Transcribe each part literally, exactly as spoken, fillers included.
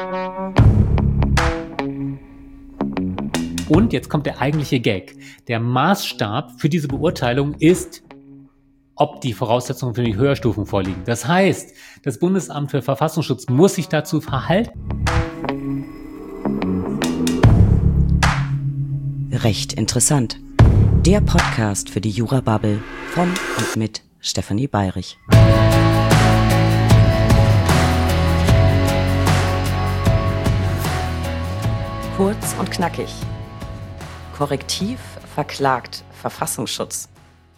Und jetzt kommt der eigentliche Gag. Der Maßstab für diese Beurteilung ist, ob die Voraussetzungen für die Höherstufen vorliegen. Das heißt, das Bundesamt für Verfassungsschutz muss sich dazu verhalten. Recht interessant. Der Podcast für die Jura-Bubble von und mit Stefanie Bayrich. Kurz und knackig. Korrektiv verklagt Verfassungsschutz.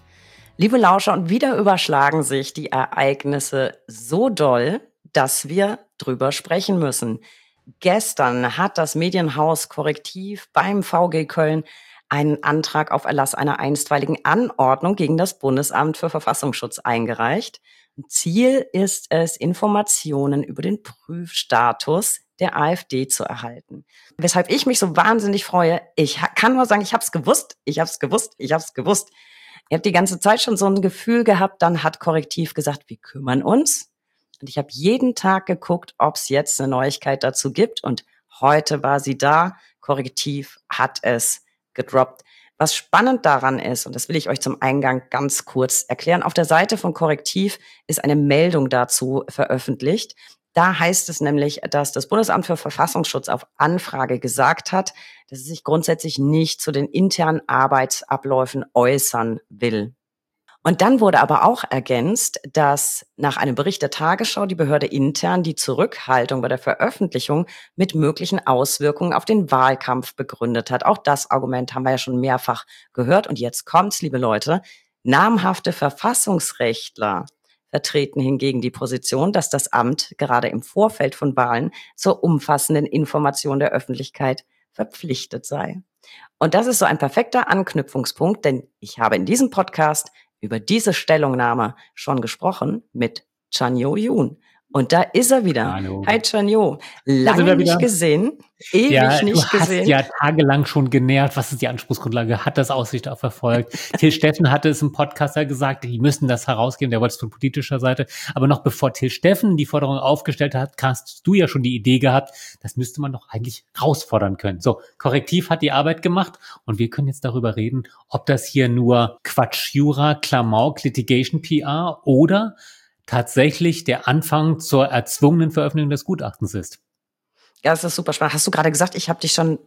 Liebe Lauscher, und wieder überschlagen sich die Ereignisse so doll, dass wir drüber sprechen müssen. Gestern hat das Medienhaus Correctiv beim V G Köln einen Antrag auf Erlass einer einstweiligen Anordnung gegen das Bundesamt für Verfassungsschutz eingereicht. Ziel ist es, Informationen über den Prüfstatus der AfD zu erhalten. Weshalb ich mich so wahnsinnig freue, ich kann nur sagen, ich habe es gewusst, ich habe es gewusst, ich habe es gewusst. Ich habe die ganze Zeit schon so ein Gefühl gehabt, dann hat Correctiv gesagt, wir kümmern uns. Und ich habe jeden Tag geguckt, ob es jetzt eine Neuigkeit dazu gibt. Und heute war sie da. Correctiv hat es gedroppt. Was spannend daran ist, und das will ich euch zum Eingang ganz kurz erklären, auf der Seite von Correctiv ist eine Meldung dazu veröffentlicht. Da heißt es nämlich, dass das Bundesamt für Verfassungsschutz auf Anfrage gesagt hat, dass es sich grundsätzlich nicht zu den internen Arbeitsabläufen äußern will. Und dann wurde aber auch ergänzt, dass nach einem Bericht der Tagesschau die Behörde intern die Zurückhaltung bei der Veröffentlichung mit möglichen Auswirkungen auf den Wahlkampf begründet hat. Auch das Argument haben wir ja schon mehrfach gehört. Und jetzt kommt's, liebe Leute. Namhafte Verfassungsrechtler vertreten hingegen die Position, dass das Amt gerade im Vorfeld von Wahlen zur umfassenden Information der Öffentlichkeit verpflichtet sei. Und das ist so ein perfekter Anknüpfungspunkt, denn ich habe in diesem Podcast über diese Stellungnahme schon gesprochen mit Chanyo Yoon. Und da ist er wieder. Hallo. Hi Chanyo. Lange nicht gesehen, ewig ja, nicht du hast gesehen. ja tagelang schon genervt, was ist die Anspruchsgrundlage, hat das Aussicht auf Erfolg. Till Steffen hatte es im Podcast ja gesagt, die müssen das herausgeben, der wollte es von politischer Seite. Aber noch bevor Till Steffen die Forderung aufgestellt hat, hast du ja schon die Idee gehabt, das müsste man doch eigentlich herausfordern können. So, Correctiv hat die Arbeit gemacht und wir können jetzt darüber reden, ob das hier nur Quatsch, Jura, Klamauk, Litigation P R oder tatsächlich der Anfang zur erzwungenen Veröffentlichung des Gutachtens ist. Ja, das ist super spannend. Hast du gerade gesagt, ich habe dich schon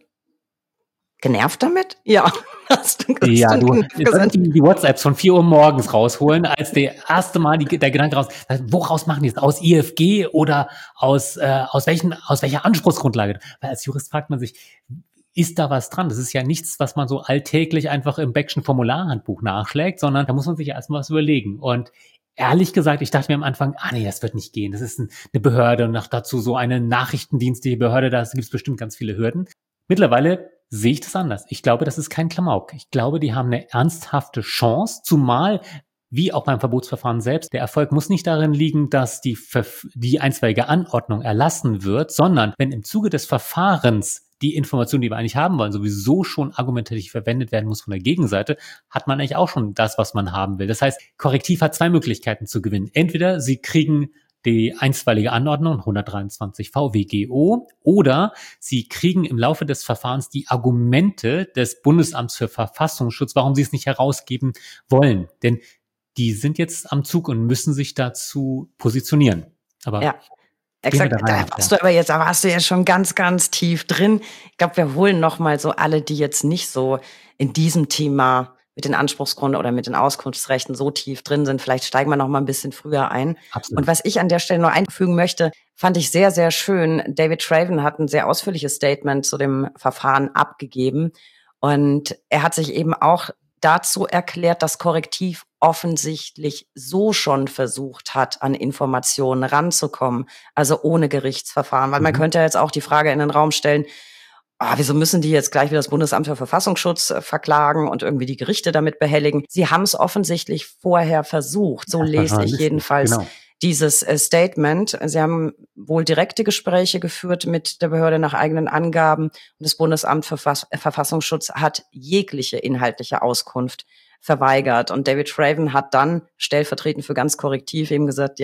genervt damit? Ja. Hast du, hast ja, du gesagt. Die, die WhatsApps von vier Uhr morgens rausholen, als der erste Mal die, der Gedanke raus, woraus machen die es? Aus I F G oder aus, äh, aus, welchen, aus welcher Anspruchsgrundlage? Weil als Jurist fragt man sich, ist da was dran? Das ist ja nichts, was man so alltäglich einfach im Beckschen Formularhandbuch nachschlägt, sondern da muss man sich ja erstmal was überlegen. Und ehrlich gesagt, ich dachte mir am Anfang, ah nee, das wird nicht gehen. Das ist ein, eine Behörde und noch dazu so eine nachrichtendienstliche Behörde, da gibt es bestimmt ganz viele Hürden. Mittlerweile sehe ich das anders. Ich glaube, das ist kein Klamauk. Ich glaube, die haben eine ernsthafte Chance, zumal, wie auch beim Verbotsverfahren selbst, der Erfolg muss nicht darin liegen, dass die, die einstweilige Anordnung erlassen wird, sondern wenn im Zuge des Verfahrens die Information, die wir eigentlich haben wollen, sowieso schon argumentativ verwendet werden muss von der Gegenseite, hat man eigentlich auch schon das, was man haben will. Das heißt, Correctiv hat zwei Möglichkeiten zu gewinnen. Entweder sie kriegen die einstweilige Anordnung hundertdreiundzwanzig V W G O oder sie kriegen im Laufe des Verfahrens die Argumente des Bundesamts für Verfassungsschutz, warum sie es nicht herausgeben wollen. Denn die sind jetzt am Zug und müssen sich dazu positionieren. Aber ja. Exakt, da, da warst du aber jetzt, da warst du ja schon ganz, ganz tief drin. Ich glaube, wir holen noch mal so alle, die jetzt nicht so in diesem Thema mit den Anspruchsgründen oder mit den Auskunftsrechten so tief drin sind. Vielleicht steigen wir noch mal ein bisschen früher ein. Absolut. Und was ich an der Stelle noch einfügen möchte, fand ich sehr, sehr schön. David Traven hat ein sehr ausführliches Statement zu dem Verfahren abgegeben. Und er hat sich eben auch dazu erklärt, dass Correctiv offensichtlich so schon versucht hat, an Informationen ranzukommen, also ohne Gerichtsverfahren. Weil mhm. man könnte ja jetzt auch die Frage in den Raum stellen, ah, wieso müssen die jetzt gleich wieder das Bundesamt für Verfassungsschutz äh, verklagen und irgendwie die Gerichte damit behelligen? Sie haben es offensichtlich vorher versucht, so ja, lese ich jedenfalls genau. dieses äh, Statement. Sie haben wohl direkte Gespräche geführt mit der Behörde nach eigenen Angaben und das Bundesamt für Verfass- Verfassungsschutz hat jegliche inhaltliche Auskunft verweigert. Und David Traven hat dann stellvertretend für ganz Correctiv eben gesagt, ja,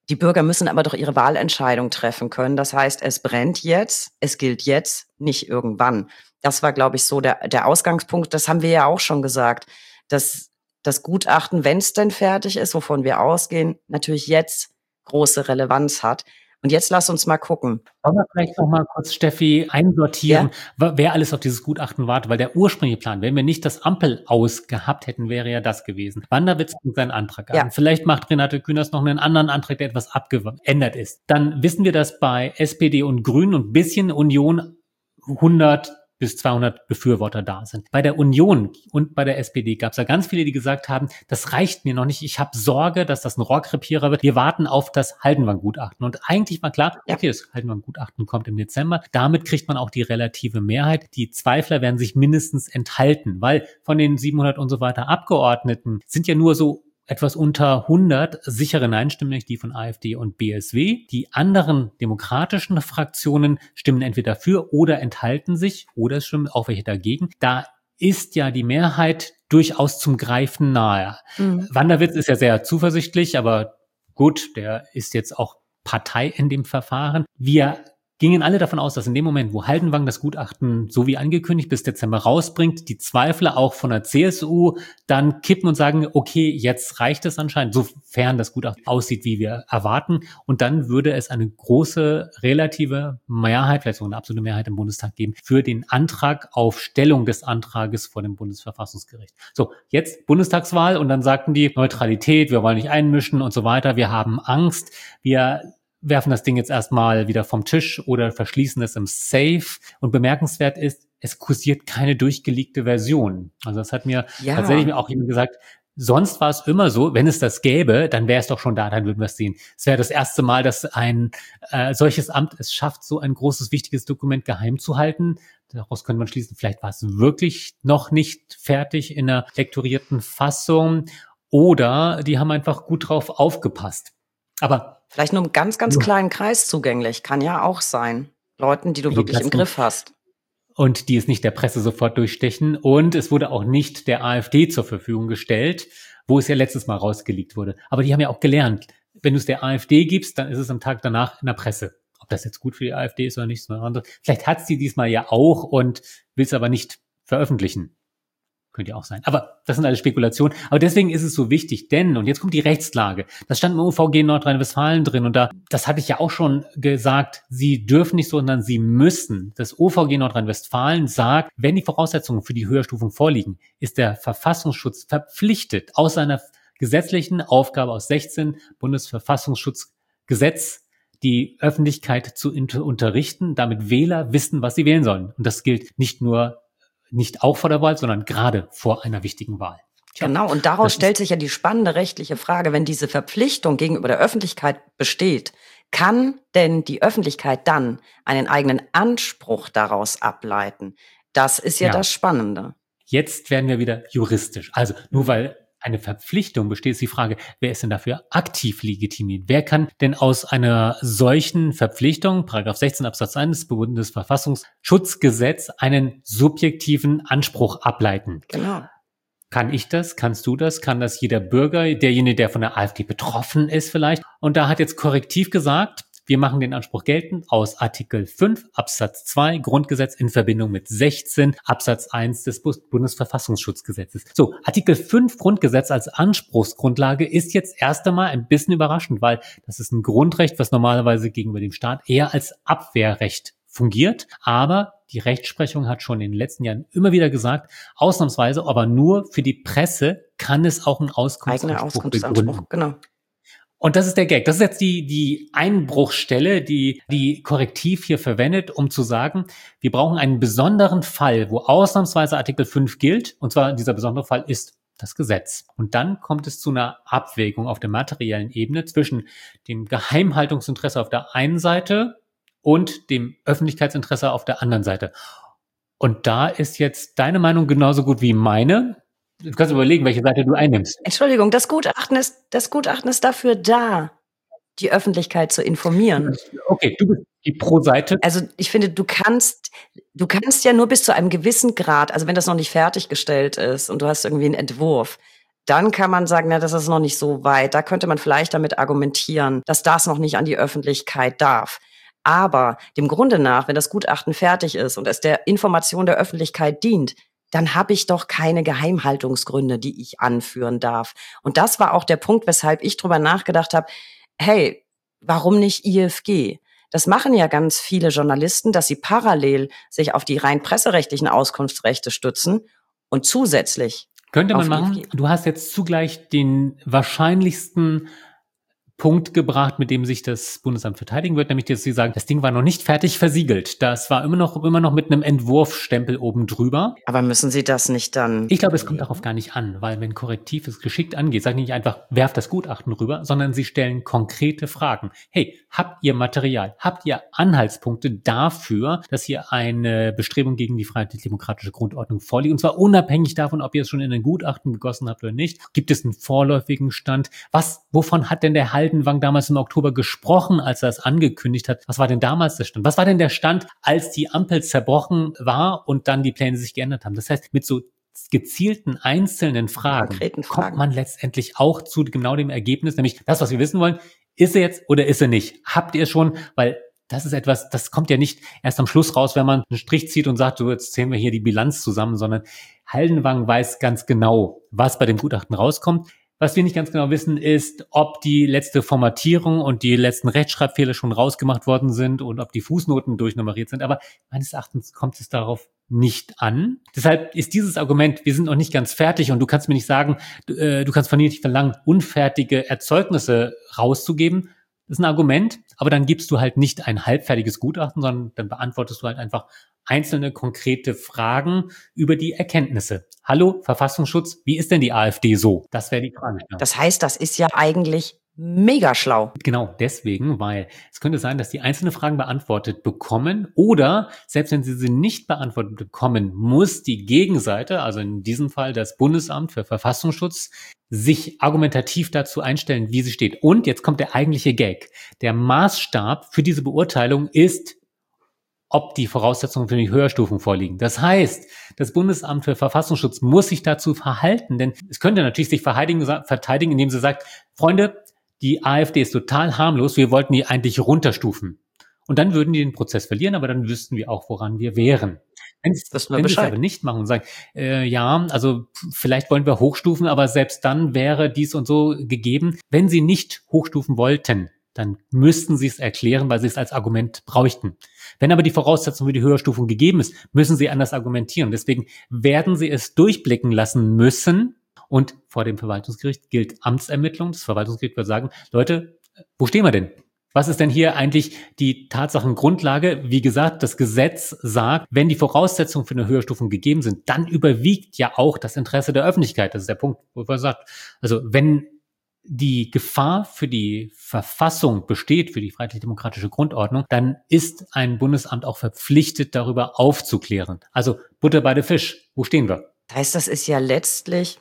Die Bürger müssen aber doch ihre Wahlentscheidung treffen können. Das heißt, es brennt jetzt, es gilt jetzt, nicht irgendwann. Das war, glaube ich, so der, der Ausgangspunkt. Das haben wir ja auch schon gesagt, dass das Gutachten, wenn es denn fertig ist, wovon wir ausgehen, natürlich jetzt große Relevanz hat. Und jetzt lass uns mal gucken. Wollen wir vielleicht noch mal kurz, Steffi, einsortieren, Ja? wer alles auf dieses Gutachten wartet, weil der ursprüngliche Plan, wenn wir nicht das Ampel aus gehabt hätten, wäre ja das gewesen. Wanderwitz bringt seinen Antrag an. Ja. Vielleicht macht Renate Künast noch einen anderen Antrag, der etwas abgeändert ist. Dann wissen wir, dass bei S P D und Grünen und bisschen Union hundert bis zweihundert Befürworter da sind. Bei der Union und bei der S P D gab es ja ganz viele, die gesagt haben, das reicht mir noch nicht, ich habe Sorge, dass das ein Rohrkrepierer wird. Wir warten auf das Haldenwang-Gutachten. Und eigentlich war klar, okay, das Haldenwang-Gutachten kommt im Dezember. Damit kriegt man auch die relative Mehrheit. Die Zweifler werden sich mindestens enthalten, weil von den siebenhundert und so weiter Abgeordneten sind ja nur so etwas unter hundert sichere Nein-Stimmen, nämlich die von AfD und B S W. Die anderen demokratischen Fraktionen stimmen entweder für oder enthalten sich oder es stimmen auch welche dagegen. Da ist ja die Mehrheit durchaus zum Greifen nahe. Mhm. Wanderwitz ist ja sehr zuversichtlich, aber gut, der ist jetzt auch Partei in dem Verfahren. Wir gingen alle davon aus, dass in dem Moment, wo Haldenwang das Gutachten so wie angekündigt bis Dezember rausbringt, die Zweifler auch von der C S U dann kippen und sagen, okay, jetzt reicht es anscheinend, sofern das Gutachten aussieht, wie wir erwarten. Und dann würde es eine große relative Mehrheit, vielleicht sogar eine absolute Mehrheit im Bundestag geben, für den Antrag auf Stellung des Antrages vor dem Bundesverfassungsgericht. So, jetzt Bundestagswahl und dann sagten die Neutralität, wir wollen nicht einmischen und so weiter, wir haben Angst, wir werfen das Ding jetzt erstmal wieder vom Tisch oder verschließen es im Safe. Und bemerkenswert ist, es kursiert keine durchgeleakte Version. Also das hat mir ja. tatsächlich auch jemand gesagt, sonst war es immer so, wenn es das gäbe, dann wäre es doch schon da, dann würden wir es sehen. Es wäre das erste Mal, dass ein äh, solches Amt es schafft, so ein großes, wichtiges Dokument geheim zu halten. Daraus könnte man schließen, vielleicht war es wirklich noch nicht fertig in einer lektorierten Fassung oder die haben einfach gut drauf aufgepasst. Aber vielleicht nur im ganz, ganz kleinen Kreis zugänglich. Kann ja auch sein. Leuten, die du wirklich im Griff hast. Und die es nicht der Presse sofort durchstechen. Und es wurde auch nicht der AfD zur Verfügung gestellt, wo es ja letztes Mal rausgelegt wurde. Aber die haben ja auch gelernt, wenn du es der AfD gibst, dann ist es am Tag danach in der Presse. Ob das jetzt gut für die AfD ist oder nicht, ist eine andere. Vielleicht hat sie diesmal ja auch und will es aber nicht veröffentlichen. Könnte ja auch sein. Aber das sind alles Spekulationen. Aber deswegen ist es so wichtig, denn, und jetzt kommt die Rechtslage, das stand im O V G Nordrhein-Westfalen drin und da, das hatte ich ja auch schon gesagt, sie dürfen nicht, sondern sie müssen. Das O V G Nordrhein-Westfalen sagt, wenn die Voraussetzungen für die Höherstufung vorliegen, ist der Verfassungsschutz verpflichtet, aus seiner gesetzlichen Aufgabe aus sechzehn Bundesverfassungsschutzgesetz die Öffentlichkeit zu unterrichten, damit Wähler wissen, was sie wählen sollen. Und das gilt nicht nur nicht auch vor der Wahl, sondern gerade vor einer wichtigen Wahl. Tja, genau, und daraus stellt sich ja die spannende rechtliche Frage, wenn diese Verpflichtung gegenüber der Öffentlichkeit besteht, kann denn die Öffentlichkeit dann einen eigenen Anspruch daraus ableiten? Das ist ja, ja das Spannende. Jetzt werden wir wieder juristisch. Also nur weil eine Verpflichtung besteht, ist die Frage, wer ist denn dafür aktiv legitimiert? Wer kann denn aus einer solchen Verpflichtung, Paragraph sechzehn Absatz eins des Bundesverfassungsschutzgesetz, einen subjektiven Anspruch ableiten? Genau. Kann ich das? Kannst du das? Kann das jeder Bürger, derjenige, der von der AfD betroffen ist vielleicht? Und da hat jetzt Korrektiv gesagt, wir machen den Anspruch geltend aus Artikel fünf Absatz zwei Grundgesetz in Verbindung mit sechzehn Absatz eins des Bundesverfassungsschutzgesetzes. So, Artikel fünf Grundgesetz als Anspruchsgrundlage ist jetzt erst einmal ein bisschen überraschend, weil das ist ein Grundrecht, was normalerweise gegenüber dem Staat eher als Abwehrrecht fungiert. Aber die Rechtsprechung hat schon in den letzten Jahren immer wieder gesagt, ausnahmsweise, aber nur für die Presse kann es auch einen Auskunftsanspruch begründen. Genau. Und das ist der Gag. Das ist jetzt die, die Einbruchstelle, die, die Korrektiv hier verwendet, um zu sagen, wir brauchen einen besonderen Fall, wo ausnahmsweise Artikel fünf gilt. Und zwar dieser besondere Fall ist das Gesetz. Und dann kommt es zu einer Abwägung auf der materiellen Ebene zwischen dem Geheimhaltungsinteresse auf der einen Seite und dem Öffentlichkeitsinteresse auf der anderen Seite. Und da ist jetzt deine Meinung genauso gut wie meine. Du kannst überlegen, welche Seite du einnimmst. Entschuldigung, das Gutachten ist, das Gutachten ist dafür da, die Öffentlichkeit zu informieren. Okay, du bist die Pro-Seite. Also ich finde, du kannst, du kannst ja nur bis zu einem gewissen Grad, also wenn das noch nicht fertiggestellt ist und du hast irgendwie einen Entwurf, dann kann man sagen, na, das ist noch nicht so weit. Da könnte man vielleicht damit argumentieren, dass das noch nicht an die Öffentlichkeit darf. Aber dem Grunde nach, wenn das Gutachten fertig ist und es der Information der Öffentlichkeit dient, dann habe ich doch keine Geheimhaltungsgründe, die ich anführen darf. Und das war auch der Punkt, weshalb ich drüber nachgedacht habe, hey, warum nicht I F G? Das machen ja ganz viele Journalisten, dass sie parallel sich auf die rein presserechtlichen Auskunftsrechte stützen und zusätzlich könnte man auf machen. I F G. Du hast jetzt zugleich den wahrscheinlichsten Punkt gebracht, mit dem sich das Bundesamt verteidigen wird, nämlich dass sie sagen, das Ding war noch nicht fertig versiegelt. Das war immer noch, immer noch mit einem Entwurfsstempel oben drüber. Aber müssen Sie das nicht dann... Ich glaube, es kommt darauf gar nicht an, weil wenn Korrektiv es geschickt angeht, sagen die nicht einfach, werft das Gutachten rüber, sondern sie stellen konkrete Fragen. Hey, habt ihr Material? Habt ihr Anhaltspunkte dafür, dass hier eine Bestrebung gegen die freiheitlich-demokratische Grundordnung vorliegt? Und zwar unabhängig davon, ob ihr es schon in ein Gutachten gegossen habt oder nicht. Gibt es einen vorläufigen Stand? Was, wovon hat denn der Haldenwang damals im Oktober gesprochen, als er es angekündigt hat? Was war denn damals der Stand? Was war denn der Stand, als die Ampel zerbrochen war und dann die Pläne sich geändert haben? Das heißt, mit so gezielten einzelnen Fragen, Konkreten kommt Fragen. man letztendlich auch zu genau dem Ergebnis, nämlich das, was wir wissen wollen, ist er jetzt oder ist er nicht? Habt ihr es schon? Weil das ist etwas, das kommt ja nicht erst am Schluss raus, wenn man einen Strich zieht und sagt, so jetzt zählen wir hier die Bilanz zusammen, sondern Haldenwang weiß ganz genau, was bei dem Gutachten rauskommt. Was wir nicht ganz genau wissen, ist, ob die letzte Formatierung und die letzten Rechtschreibfehler schon rausgemacht worden sind und ob die Fußnoten durchnummeriert sind. Aber meines Erachtens kommt es darauf nicht an. Deshalb ist dieses Argument, wir sind noch nicht ganz fertig und du kannst mir nicht sagen, du, äh, du kannst von mir nicht verlangen, unfertige Erzeugnisse rauszugeben. Das ist ein Argument, aber dann gibst du halt nicht ein halbfertiges Gutachten, sondern dann beantwortest du halt einfach einzelne konkrete Fragen über die Erkenntnisse. Hallo, Verfassungsschutz, wie ist denn die AfD so? Das wäre die Frage. Das heißt, das ist ja eigentlich mega schlau. Genau deswegen, weil es könnte sein, dass die einzelne Fragen beantwortet bekommen oder selbst wenn sie sie nicht beantwortet bekommen, muss die Gegenseite, also in diesem Fall das Bundesamt für Verfassungsschutz, sich argumentativ dazu einstellen, wie sie steht. Und jetzt kommt der eigentliche Gag. Der Maßstab für diese Beurteilung ist, ob die Voraussetzungen für die Höherstufen vorliegen. Das heißt, das Bundesamt für Verfassungsschutz muss sich dazu verhalten, denn es könnte natürlich sich verteidigen, verteidigen, indem sie sagt, Freunde, die AfD ist total harmlos, wir wollten die eigentlich runterstufen. Und dann würden die den Prozess verlieren, aber dann wüssten wir auch, woran wir wären. Wenn sie es aber nicht machen und sagen, äh, ja, also vielleicht wollen wir hochstufen, aber selbst dann wäre dies und so gegeben. Wenn sie nicht hochstufen wollten, dann müssten sie es erklären, weil sie es als Argument bräuchten. Wenn aber die Voraussetzung für die Höherstufung gegeben ist, müssen sie anders argumentieren. Deswegen werden sie es durchblicken lassen müssen. Und vor dem Verwaltungsgericht gilt Amtsermittlung. Das Verwaltungsgericht wird sagen, Leute, wo stehen wir denn? Was ist denn hier eigentlich die Tatsachengrundlage? Wie gesagt, das Gesetz sagt, wenn die Voraussetzungen für eine Höherstufung gegeben sind, dann überwiegt ja auch das Interesse der Öffentlichkeit. Das ist der Punkt, wo man sagt, also wenn die Gefahr für die Verfassung besteht, für die freiheitlich-demokratische Grundordnung, dann ist ein Bundesamt auch verpflichtet, darüber aufzuklären. Also Butter bei den Fisch. Wo stehen wir? Das heißt, das ist ja letztlich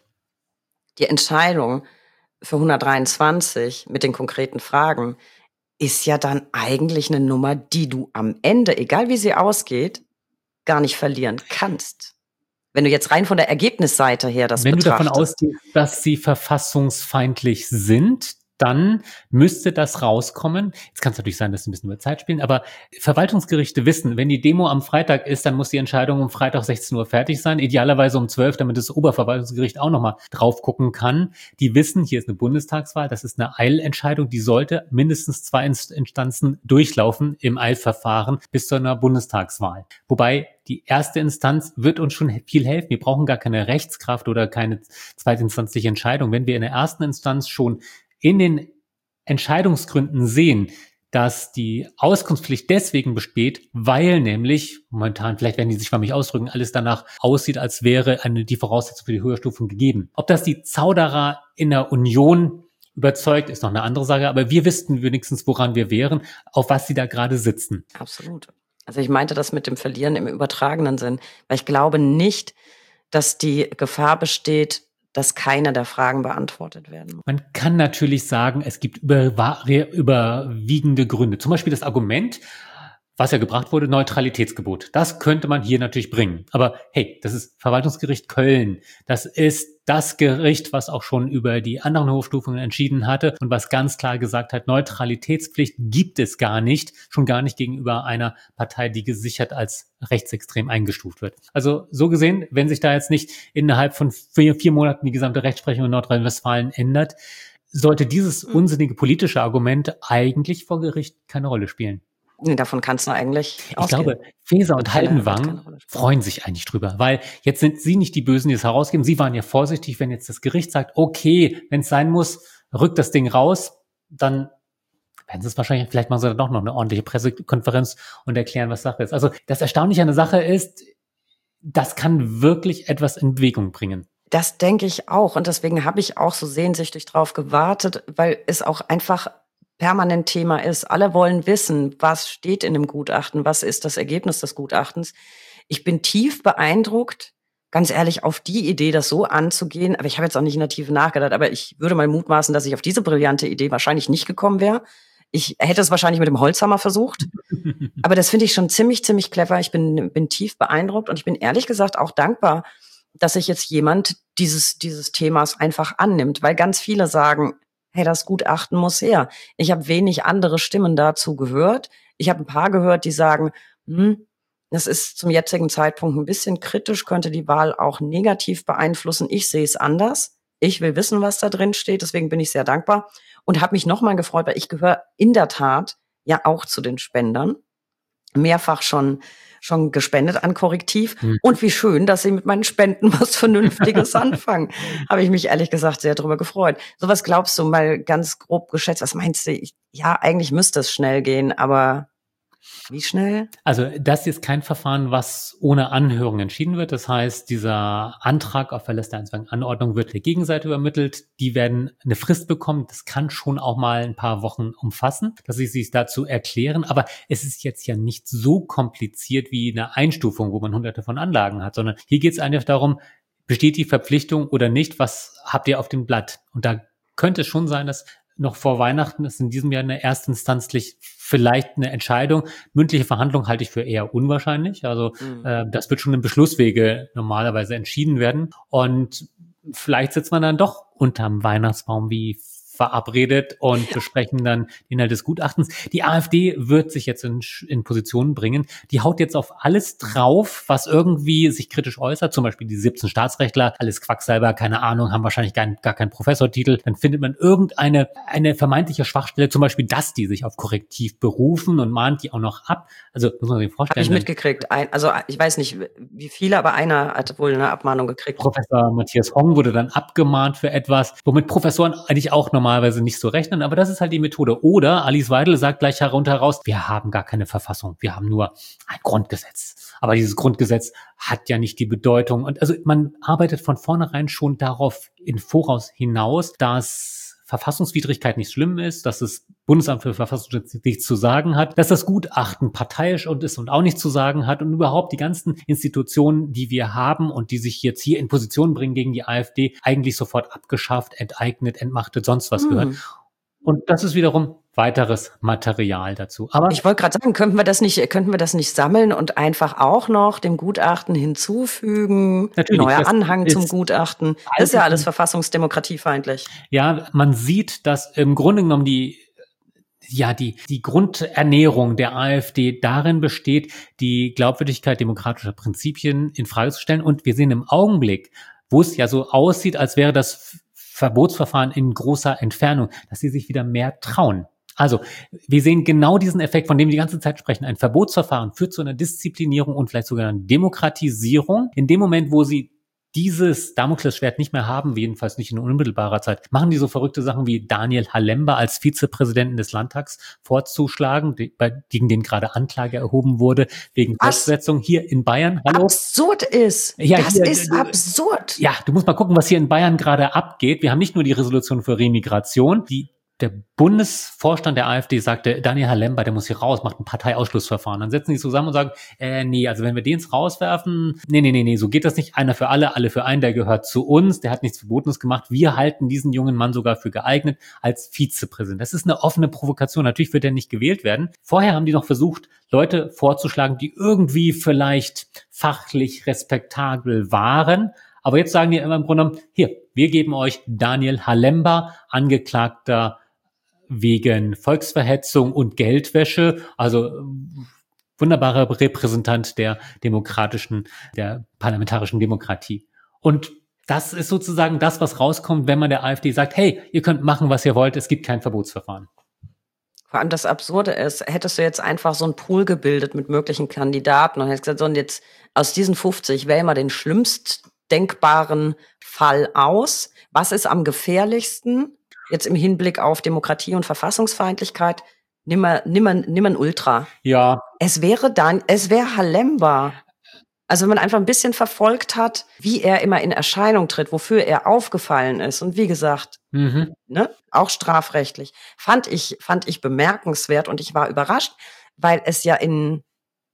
die Entscheidung für hundertdreiundzwanzig mit den konkreten Fragen ist ja dann eigentlich eine Nummer, die du am Ende, egal wie sie ausgeht, gar nicht verlieren kannst. Wenn du jetzt rein von der Ergebnisseite her das Wenn betrachtest. du davon ausgehst, dass sie verfassungsfeindlich sind, dann müsste das rauskommen. Jetzt kann es natürlich sein, dass sie ein bisschen über Zeit spielen, aber Verwaltungsgerichte wissen, wenn die Demo am Freitag ist, dann muss die Entscheidung um Freitag sechzehn Uhr fertig sein, idealerweise um zwölf, damit das Oberverwaltungsgericht auch nochmal drauf gucken kann. Die wissen, hier ist eine Bundestagswahl, das ist eine Eilentscheidung, die sollte mindestens zwei Instanzen durchlaufen im Eilverfahren bis zu einer Bundestagswahl. Wobei die erste Instanz wird uns schon viel helfen. Wir brauchen gar keine Rechtskraft oder keine zweitinstanzliche Entscheidung. Wenn wir in der ersten Instanz schon in den Entscheidungsgründen sehen, dass die Auskunftspflicht deswegen besteht, weil nämlich momentan, vielleicht werden die sich bei mich ausdrücken, alles danach aussieht, als wäre eine, die Voraussetzung für die Höherstufung gegeben. Ob das die Zauderer in der Union überzeugt, ist noch eine andere Sache, aber wir wüssten wenigstens, woran wir wären, auf was sie da gerade sitzen. Absolut. Also ich meinte das mit dem Verlieren im übertragenen Sinn, weil ich glaube nicht, dass die Gefahr besteht, dass keine der Fragen beantwortet werden. Man kann natürlich sagen, es gibt über, überwiegende Gründe. Zum Beispiel das Argument, was ja gebracht wurde, Neutralitätsgebot. Das könnte man hier natürlich bringen. Aber hey, das ist Verwaltungsgericht Köln. Das ist das Gericht, was auch schon über die anderen Hochstufungen entschieden hatte und was ganz klar gesagt hat, Neutralitätspflicht gibt es gar nicht, schon gar nicht gegenüber einer Partei, die gesichert als rechtsextrem eingestuft wird. Also so gesehen, wenn sich da jetzt nicht innerhalb von vier, vier Monaten die gesamte Rechtsprechung in Nordrhein-Westfalen ändert, sollte dieses unsinnige politische Argument eigentlich vor Gericht keine Rolle spielen. Nee, davon kann es nur eigentlich Ich ausgehen. glaube, Faeser und Keine- keine Haldenwang Rolle spielen. freuen sich eigentlich drüber, weil jetzt sind sie nicht die Bösen, die es herausgeben. Sie waren ja vorsichtig, wenn jetzt das Gericht sagt, okay, wenn es sein muss, rückt das Ding raus, dann werden sie es wahrscheinlich, vielleicht machen sie dann doch noch eine ordentliche Pressekonferenz und erklären, was Sache ist. Also das Erstaunliche an der Sache ist, das kann wirklich etwas in Bewegung bringen. Das denke ich auch. Und deswegen habe ich auch so sehnsüchtig drauf gewartet, weil es auch einfach permanent Thema ist. Alle wollen wissen, was steht in dem Gutachten, was ist das Ergebnis des Gutachtens. Ich bin tief beeindruckt, ganz ehrlich, auf die Idee, das so anzugehen. Aber ich habe jetzt auch nicht in der Tiefe nachgedacht. Aber ich würde mal mutmaßen, dass ich auf diese brillante Idee wahrscheinlich nicht gekommen wäre. Ich hätte es wahrscheinlich mit dem Holzhammer versucht. Aber das finde ich schon ziemlich, ziemlich clever. Ich bin, bin tief beeindruckt und ich bin ehrlich gesagt auch dankbar, dass sich jetzt jemand dieses, dieses Themas einfach annimmt. Weil ganz viele sagen, hey, das Gutachten muss her. Ich habe wenig andere Stimmen dazu gehört. Ich habe ein paar gehört, die sagen, hm, das ist zum jetzigen Zeitpunkt ein bisschen kritisch, könnte die Wahl auch negativ beeinflussen. Ich sehe es anders. Ich will wissen, was da drin steht. Deswegen bin ich sehr dankbar und habe mich nochmal gefreut, weil ich gehöre in der Tat ja auch zu den Spendern. Mehrfach schon schon gespendet an Korrektiv. Hm. Und wie schön, dass sie mit meinen Spenden was Vernünftiges anfangen. Habe ich mich ehrlich gesagt sehr darüber gefreut. So was glaubst du mal ganz grob geschätzt? Was meinst du? Ich, ja, eigentlich müsste es schnell gehen, aber wie schnell? Also das ist kein Verfahren, was ohne Anhörung entschieden wird. Das heißt, dieser Antrag auf Verlässt der einstweiligen Anordnung wird der Gegenseite übermittelt. Die werden eine Frist bekommen. Das kann schon auch mal ein paar Wochen umfassen, dass sie sich dazu erklären. Aber es ist jetzt ja nicht so kompliziert wie eine Einstufung, wo man hunderte von Anlagen hat, sondern hier geht es einfach darum, besteht die Verpflichtung oder nicht? Was habt ihr auf dem Blatt? Und da könnte es schon sein, dass noch vor Weihnachten ist in diesem Jahr eine erstinstanzlich vielleicht eine Entscheidung. Mündliche Verhandlung halte ich für eher unwahrscheinlich. Also mhm. äh, das wird schon im Beschlusswege normalerweise entschieden werden. Und vielleicht sitzt man dann doch unterm Weihnachtsbaum wie verabredet und besprechen dann den Inhalt des Gutachtens. Die AfD wird sich jetzt in, in Positionen bringen. Die haut jetzt auf alles drauf, was irgendwie sich kritisch äußert. Zum Beispiel die siebzehn Staatsrechtler, alles Quacksalber, keine Ahnung, haben wahrscheinlich gar, gar keinen Professortitel. Dann findet man irgendeine eine vermeintliche Schwachstelle, zum Beispiel, dass die sich auf Korrektiv berufen und mahnt die auch noch ab. Also muss man sich vorstellen. Habe ich mitgekriegt. Ein, also ich weiß nicht, wie viele, aber einer hat wohl eine Abmahnung gekriegt. Professor Matthias Hong wurde dann abgemahnt für etwas, womit Professoren eigentlich auch noch normalerweise nicht so rechnen, aber das ist halt die Methode. Oder Alice Weidel sagt gleich herunter raus, wir haben gar keine Verfassung, wir haben nur ein Grundgesetz. Aber dieses Grundgesetz hat ja nicht die Bedeutung. Und also man arbeitet von vornherein schon darauf in Voraus hinaus, dass Verfassungswidrigkeit nicht schlimm ist, dass das Bundesamt für Verfassungsschutz nichts zu sagen hat, dass das Gutachten parteiisch und ist und auch nichts zu sagen hat und überhaupt die ganzen Institutionen, die wir haben und die sich jetzt hier in Position bringen gegen die AfD, eigentlich sofort abgeschafft, enteignet, entmachtet, sonst was hm. gehört. Und das ist wiederum weiteres Material dazu. Aber ich wollte gerade sagen, könnten wir das nicht, könnten wir das nicht sammeln und einfach auch noch dem Gutachten hinzufügen? Natürlich, neuer Anhang zum Gutachten. Das ist ja alles verfassungsdemokratiefeindlich. Ja, man sieht, dass im Grunde genommen die ja, die, die Grundernährung der AfD darin besteht, die Glaubwürdigkeit demokratischer Prinzipien in Frage zu stellen. Und wir sehen im Augenblick, wo es ja so aussieht, als wäre das Verbotsverfahren in großer Entfernung, dass sie sich wieder mehr trauen. Also, wir sehen genau diesen Effekt, von dem wir die ganze Zeit sprechen. Ein Verbotsverfahren führt zu einer Disziplinierung und vielleicht sogar einer Demokratisierung. In dem Moment, wo sie dieses Damoklesschwert nicht mehr haben, jedenfalls nicht in unmittelbarer Zeit, machen die so verrückte Sachen wie Daniel Halemba als Vizepräsidenten des Landtags vorzuschlagen, die, bei, gegen den gerade Anklage erhoben wurde, wegen Festsetzung hier in Bayern. Hallo? Absurd ist. Ja, das hier, ist du, absurd. Ja, du musst mal gucken, was hier in Bayern gerade abgeht. Wir haben nicht nur die Resolution für Remigration, die der Bundesvorstand der AfD sagte, Daniel Halember, der muss hier raus, macht ein Parteiausschlussverfahren. Dann setzen die zusammen und sagen, äh, nee, also wenn wir den jetzt rauswerfen, nee, nee, nee, nee, so geht das nicht. Einer für alle, alle für einen, der gehört zu uns, der hat nichts Verbotenes gemacht. Wir halten diesen jungen Mann sogar für geeignet als Vizepräsident. Das ist eine offene Provokation. Natürlich wird er nicht gewählt werden. Vorher haben die noch versucht, Leute vorzuschlagen, die irgendwie vielleicht fachlich respektabel waren. Aber jetzt sagen die immer im Grunde genommen, hier, wir geben euch Daniel Halember, Angeklagter wegen Volksverhetzung und Geldwäsche, also wunderbarer Repräsentant der demokratischen, der parlamentarischen Demokratie. Und das ist sozusagen das, was rauskommt, wenn man der AfD sagt, hey, ihr könnt machen, was ihr wollt, es gibt kein Verbotsverfahren. Vor allem das Absurde ist, hättest du jetzt einfach so einen Pool gebildet mit möglichen Kandidaten und hättest gesagt, so, und jetzt aus diesen fünfzig wähl mal den schlimmst denkbaren Fall aus. Was ist am gefährlichsten? Jetzt im Hinblick auf Demokratie und Verfassungsfeindlichkeit, nimm mal, nimm mal, nimm mal ein Ultra. Ja. Es wäre dann, es wäre Halember. Also wenn man einfach ein bisschen verfolgt hat, wie er immer in Erscheinung tritt, wofür er aufgefallen ist. Und wie gesagt, mhm. ne, auch strafrechtlich, fand ich, fand ich bemerkenswert und ich war überrascht, weil es ja in,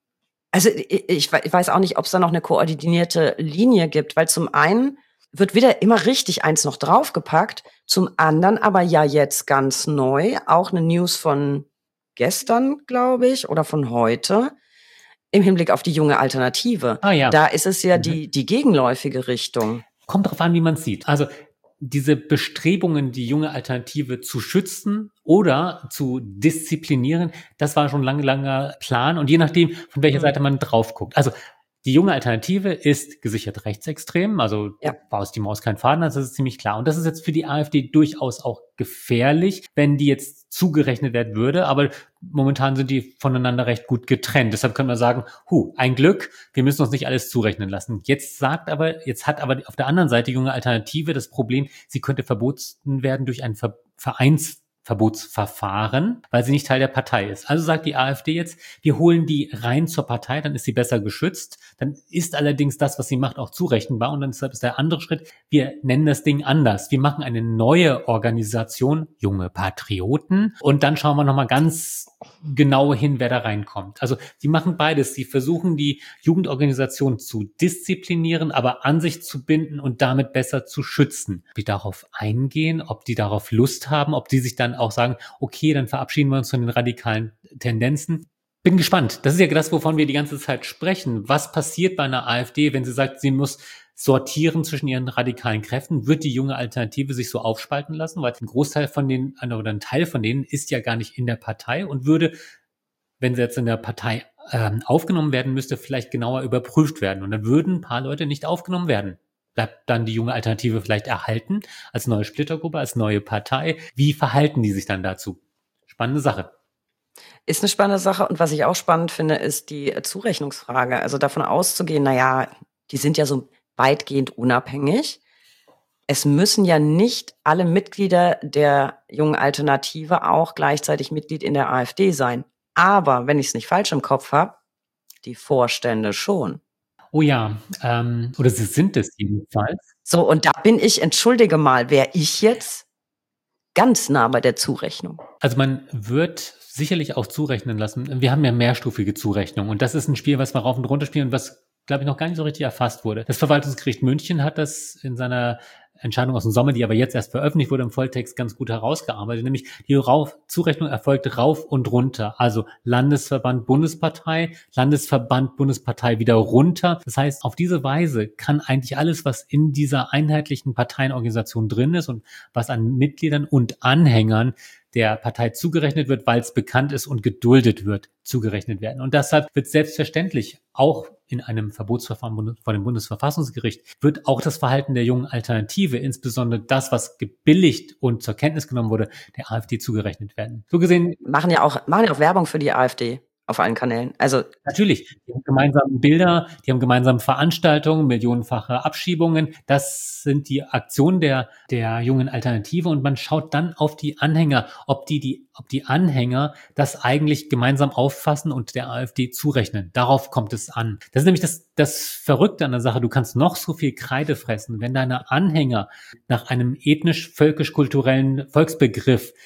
also ich, ich weiß auch nicht, ob es da noch eine koordinierte Linie gibt, weil zum einen wird wieder immer richtig eins noch draufgepackt, zum anderen aber ja jetzt ganz neu, auch eine News von gestern, glaube ich, oder von heute, im Hinblick auf die junge Alternative. Ah, ja. Da ist es ja mhm. die, die gegenläufige Richtung. Kommt drauf an, wie man es sieht. Also diese Bestrebungen, die junge Alternative zu schützen oder zu disziplinieren, das war schon lange, langer Plan. Und je nachdem, von welcher mhm. Seite man drauf guckt. Also die junge Alternative ist gesichert rechtsextrem, also ja. baust die Maus keinen Faden, also das ist ziemlich klar. Und das ist jetzt für die AfD durchaus auch gefährlich, wenn die jetzt zugerechnet werden würde, aber momentan sind die voneinander recht gut getrennt. Deshalb können wir sagen, hu, ein Glück, wir müssen uns nicht alles zurechnen lassen. Jetzt sagt aber, jetzt hat aber auf der anderen Seite die junge Alternative das Problem, sie könnte verboten werden durch ein Ver- Vereins Verbotsverfahren, weil sie nicht Teil der Partei ist. Also sagt die AfD jetzt, wir holen die rein zur Partei, dann ist sie besser geschützt. Dann ist allerdings das, was sie macht, auch zurechenbar. Und dann deshalb ist der andere Schritt, wir nennen das Ding anders. Wir machen eine neue Organisation, junge Patrioten. Und dann schauen wir nochmal ganz genau hin, wer da reinkommt. Also sie machen beides. Sie versuchen, die Jugendorganisation zu disziplinieren, aber an sich zu binden und damit besser zu schützen. Ob die darauf eingehen, ob die darauf Lust haben, ob die sich dann auch sagen, okay, dann verabschieden wir uns von den radikalen Tendenzen. Bin gespannt. Das ist ja das, wovon wir die ganze Zeit sprechen. Was passiert bei einer AfD, wenn sie sagt, sie muss sortieren zwischen ihren radikalen Kräften? Wird die junge Alternative sich so aufspalten lassen? Weil ein Großteil von denen, oder ein Teil von denen ist ja gar nicht in der Partei und würde, wenn sie jetzt in der Partei ähm, aufgenommen werden müsste, vielleicht genauer überprüft werden. Und dann würden ein paar Leute nicht aufgenommen werden. Bleibt dann die junge Alternative vielleicht erhalten als neue Splittergruppe, als neue Partei? Wie verhalten die sich dann dazu? Spannende Sache. Ist eine spannende Sache. Und was ich auch spannend finde, ist die Zurechnungsfrage. Also davon auszugehen, naja, die sind ja so weitgehend unabhängig. Es müssen ja nicht alle Mitglieder der jungen Alternative auch gleichzeitig Mitglied in der AfD sein. Aber, wenn ich es nicht falsch im Kopf habe, die Vorstände schon. Oh ja, ähm, oder sie sind es jedenfalls. So, und da bin ich, entschuldige mal, wäre ich jetzt ganz nah bei der Zurechnung. Also man wird sicherlich auch zurechnen lassen. Wir haben ja mehrstufige Zurechnung und das ist ein Spiel, was wir rauf und runter spielen und was, glaube ich, noch gar nicht so richtig erfasst wurde. Das Verwaltungsgericht München hat das in seiner Entscheidung aus dem Sommer, die aber jetzt erst veröffentlicht wurde, im Volltext ganz gut herausgearbeitet, nämlich die rauf, Zurechnung erfolgte rauf und runter, also Landesverband Bundespartei, Landesverband Bundespartei wieder runter. Das heißt, auf diese Weise kann eigentlich alles, was in dieser einheitlichen Parteienorganisation drin ist und was an Mitgliedern und Anhängern der Partei zugerechnet wird, weil es bekannt ist und geduldet wird, zugerechnet werden. Und deshalb wird selbstverständlich auch in einem Verbotsverfahren vor dem Bundesverfassungsgericht wird auch das Verhalten der jungen Alternative, insbesondere das, was gebilligt und zur Kenntnis genommen wurde, der AfD zugerechnet werden. So gesehen machen ja auch machen ja auch Werbung für die AfD auf allen Kanälen. Also natürlich, die haben gemeinsame Bilder, die haben gemeinsame Veranstaltungen, millionenfache Abschiebungen. Das sind die Aktionen der der jungen Alternative und man schaut dann auf die Anhänger, ob die die ob die Anhänger das eigentlich gemeinsam auffassen und der AfD zurechnen. Darauf kommt es an. Das ist nämlich das das Verrückte an der Sache. Du kannst noch so viel Kreide fressen, wenn deine Anhänger nach einem ethnisch-völkisch-kulturellen Volksbegriff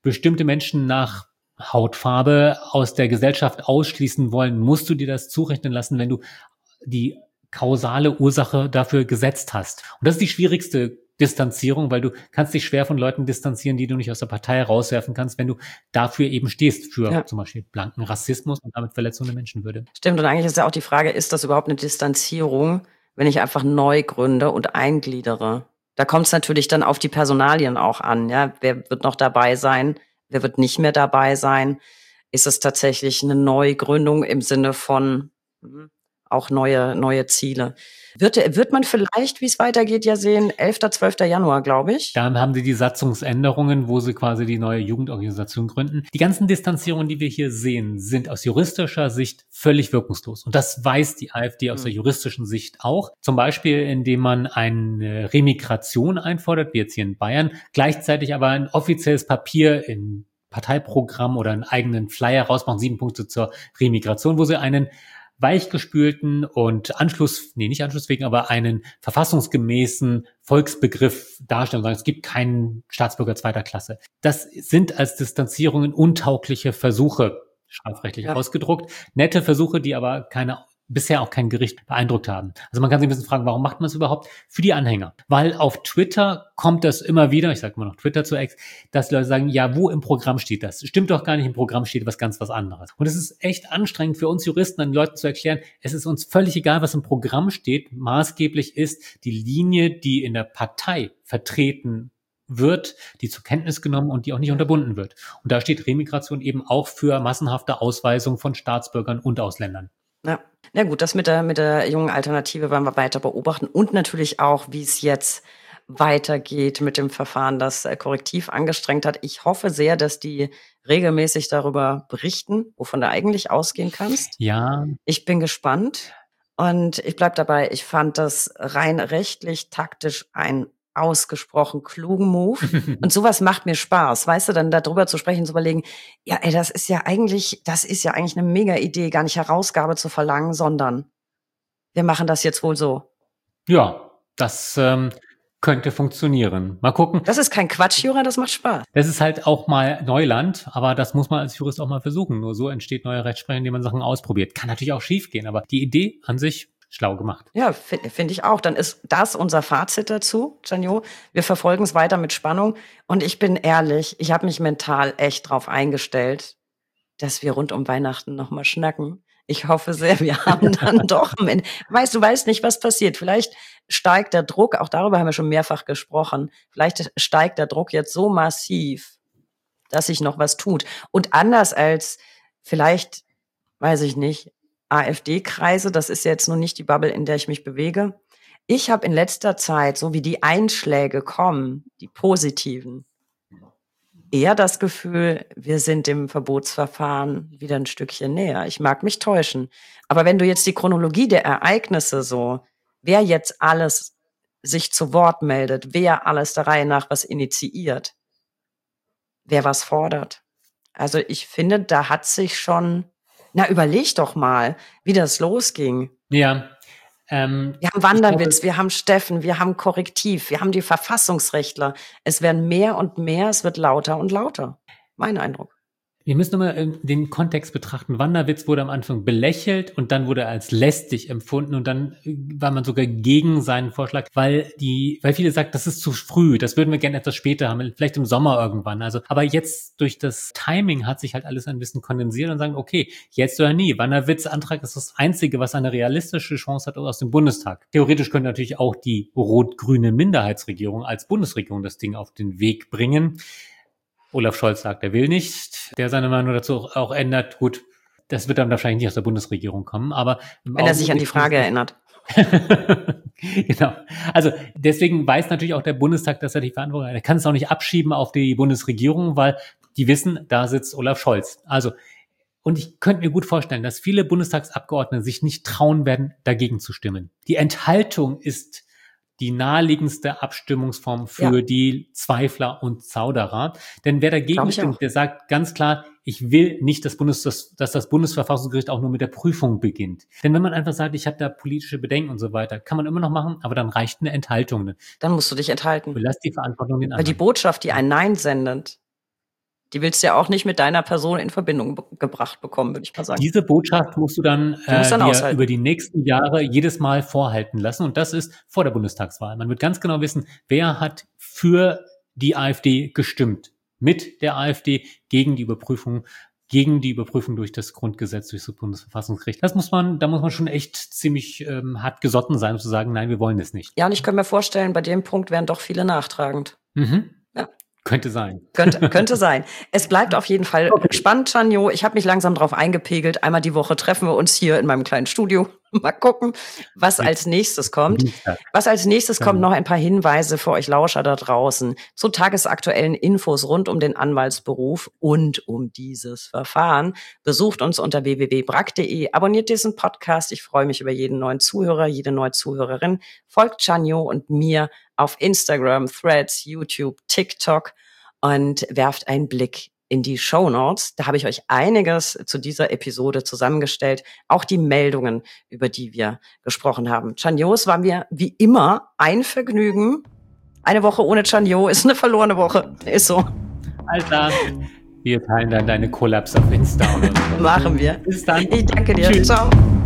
bestimmte Menschen nach Hautfarbe aus der Gesellschaft ausschließen wollen, musst du dir das zurechnen lassen, wenn du die kausale Ursache dafür gesetzt hast. Und das ist die schwierigste Distanzierung, weil du kannst dich schwer von Leuten distanzieren, die du nicht aus der Partei rauswerfen kannst, wenn du dafür eben stehst, für Ja. zum Beispiel blanken Rassismus und damit Verletzung der Menschenwürde. Stimmt, und eigentlich ist ja auch die Frage, ist das überhaupt eine Distanzierung, wenn ich einfach neu gründe und eingliedere? Da kommt es natürlich dann auf die Personalien auch an. Ja, wer wird noch dabei sein? Wer wird nicht mehr dabei sein? Ist es tatsächlich eine Neugründung im Sinne von hm, auch neue, neue Ziele? Wird, wird man vielleicht, wie es weitergeht, ja sehen, elfter, zwölfter Januar, glaube ich. Da haben sie die Satzungsänderungen, wo sie quasi die neue Jugendorganisation gründen. Die ganzen Distanzierungen, die wir hier sehen, sind aus juristischer Sicht völlig wirkungslos. Und das weiß die AfD aus Mhm. der juristischen Sicht auch. Zum Beispiel, indem man eine Remigration einfordert, wie jetzt hier in Bayern, gleichzeitig aber ein offizielles Papier in Parteiprogramm oder einen eigenen Flyer rausmachen, sieben Punkte zur Remigration, wo sie einen weichgespülten und Anschluss, nee, nicht anschlussfähigen, aber einen verfassungsgemäßen Volksbegriff darstellen und sagen, es gibt keinen Staatsbürger zweiter Klasse. Das sind als Distanzierungen untaugliche Versuche, strafrechtlich Ja. ausgedruckt. Nette Versuche, die aber keine bisher auch kein Gericht beeindruckt haben. Also man kann sich ein bisschen fragen, warum macht man es überhaupt? Für die Anhänger. Weil auf Twitter kommt das immer wieder, ich sage immer noch Twitter zu Ex, dass die Leute sagen, ja, wo im Programm steht das? Stimmt doch gar nicht, im Programm steht was ganz was anderes. Und es ist echt anstrengend für uns Juristen, den Leuten zu erklären, es ist uns völlig egal, was im Programm steht. Maßgeblich ist die Linie, die in der Partei vertreten wird, die zur Kenntnis genommen und die auch nicht unterbunden wird. Und da steht Remigration eben auch für massenhafte Ausweisung von Staatsbürgern und Ausländern. Ja. Ja gut, das mit der, mit der jungen Alternative werden wir weiter beobachten und natürlich auch, wie es jetzt weitergeht mit dem Verfahren, das äh, Korrektiv angestrengt hat. Ich hoffe sehr, dass die regelmäßig darüber berichten, wovon du eigentlich ausgehen kannst. Ja, Ich bin gespannt und ich bleib dabei, ich fand das rein rechtlich, taktisch ein ausgesprochen klugen Move. Und sowas macht mir Spaß, weißt du, dann darüber zu sprechen, zu überlegen, ja, ey, das ist ja eigentlich, das ist ja eigentlich eine mega Idee, gar nicht Herausgabe zu verlangen, sondern wir machen das jetzt wohl so. ja, das ähm, könnte funktionieren. Mal gucken. Das ist kein Quatsch, Jura, das macht Spaß. Das ist halt auch mal Neuland, aber das muss man als Jurist auch mal versuchen. Nur so entsteht neue Rechtsprechung, indem man Sachen ausprobiert. Kann natürlich auch schief gehen, aber die Idee an sich schlau gemacht. Ja, finde find ich auch. Dann ist das unser Fazit dazu, Janjo. Wir verfolgen es weiter mit Spannung. Und ich bin ehrlich, ich habe mich mental echt drauf eingestellt, dass wir rund um Weihnachten nochmal schnacken. Ich hoffe sehr, wir haben dann doch am Ende, weißt du, weißt nicht, was passiert. Vielleicht steigt der Druck, auch darüber haben wir schon mehrfach gesprochen, vielleicht steigt der Druck jetzt so massiv, dass sich noch was tut. Und anders als vielleicht, weiß ich nicht, AfD-Kreise, das ist jetzt nun nicht die Bubble, in der ich mich bewege. Ich habe in letzter Zeit, so wie die Einschläge kommen, die positiven, eher das Gefühl, wir sind dem Verbotsverfahren wieder ein Stückchen näher. Ich mag mich täuschen. Aber wenn du jetzt die Chronologie der Ereignisse so, wer jetzt alles sich zu Wort meldet, wer alles der Reihe nach was initiiert, wer was fordert. Also ich finde, da hat sich schon, na überleg doch mal, wie das losging. Ja. Ähm, Wir haben Wanderwitz, wir haben Steffen, wir haben Korrektiv, wir haben die Verfassungsrechtler. Es werden mehr und mehr, es wird lauter und lauter. Mein Eindruck. Wir müssen nochmal den Kontext betrachten. Wanderwitz wurde am Anfang belächelt und dann wurde er als lästig empfunden und dann war man sogar gegen seinen Vorschlag, weil die, weil viele sagen, das ist zu früh, das würden wir gerne etwas später haben, vielleicht im Sommer irgendwann. Also, aber jetzt durch das Timing hat sich halt alles ein bisschen kondensiert und sagen, okay, jetzt oder nie. Wanderwitz-Antrag ist das Einzige, was eine realistische Chance hat aus dem Bundestag. Theoretisch könnte natürlich auch die rot-grüne Minderheitsregierung als Bundesregierung das Ding auf den Weg bringen. Olaf Scholz sagt, er will nicht, der seine Meinung dazu auch, auch ändert. Gut, das wird dann wahrscheinlich nicht aus der Bundesregierung kommen, aber wenn er sich an die Frage erinnert. Genau. Also deswegen weiß natürlich auch der Bundestag, dass er die Verantwortung hat. Er kann es auch nicht abschieben auf die Bundesregierung, weil die wissen, da sitzt Olaf Scholz. Also, und ich könnte mir gut vorstellen, dass viele Bundestagsabgeordnete sich nicht trauen werden, dagegen zu stimmen. Die Enthaltung ist die naheliegendste Abstimmungsform für Ja. die Zweifler und Zauderer. Denn wer dagegen Glaub ich stimmt, auch. der sagt ganz klar, ich will nicht, dass, Bundes, dass, dass das Bundesverfassungsgericht auch nur mit der Prüfung beginnt. Denn wenn man einfach sagt, ich habe da politische Bedenken und so weiter, kann man immer noch machen, aber dann reicht eine Enthaltung. Dann musst du dich enthalten. Überlass die Verantwortung den Weil die anderen. Botschaft, die ein Nein sendet, Die willst du ja auch nicht mit deiner Person in Verbindung be- gebracht bekommen, würde ich mal sagen. Diese Botschaft musst du dann, Die musst äh, dann dir aushalten. über die nächsten Jahre jedes Mal vorhalten lassen. Und das ist vor der Bundestagswahl. Man wird ganz genau wissen, wer hat für die AfD gestimmt. Mit der AfD gegen die Überprüfung, gegen die Überprüfung durch das Grundgesetz, durch das Bundesverfassungsgericht. Das muss man, da muss man schon echt ziemlich ähm, hart gesotten sein, um zu sagen, nein, wir wollen das nicht. Ja, und ich kann mir vorstellen, bei dem Punkt wären doch viele nachtragend. Mhm. Ja. Könnte sein. Könnte, könnte sein. Es bleibt auf jeden Fall Okay. spannend, Chanjo. Ich habe mich langsam drauf eingepegelt. Einmal die Woche treffen wir uns hier in meinem kleinen Studio. Mal gucken, was Mit als nächstes kommt. Dienstag. Was als nächstes kommt, Genau. noch ein paar Hinweise für euch Lauscher da draußen zu tagesaktuellen Infos rund um den Anwaltsberuf und um dieses Verfahren. Besucht uns unter w w w punkt brack punkt de, abonniert diesen Podcast. Ich freue mich über jeden neuen Zuhörer, jede neue Zuhörerin. Folgt Chanjo und mir auf Instagram, Threads, YouTube, TikTok und werft einen Blick in die Shownotes. Da habe ich euch einiges zu dieser Episode zusammengestellt. Auch die Meldungen, über die wir gesprochen haben. Chanjo, es war mir wie immer ein Vergnügen. Eine Woche ohne Chanjo ist eine verlorene Woche. Ist so. Alter, wir teilen dann deine Kollaps auf Insta. Oder so. Machen wir. Bis dann. Ich danke dir. Tschüss. Ciao.